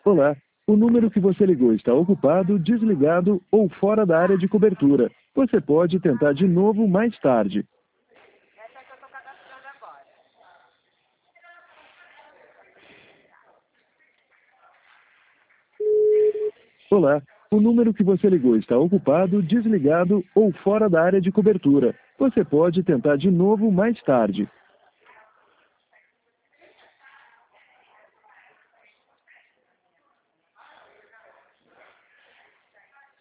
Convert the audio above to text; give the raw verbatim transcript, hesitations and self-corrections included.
Olá, o número que você ligou está ocupado, desligado ou fora da área de cobertura. Você pode tentar de novo mais tarde. Essa é que eu tô cadastrando agora. Olá, o número que você ligou está ocupado, desligado ou fora da área de cobertura. Você pode tentar de novo mais tarde.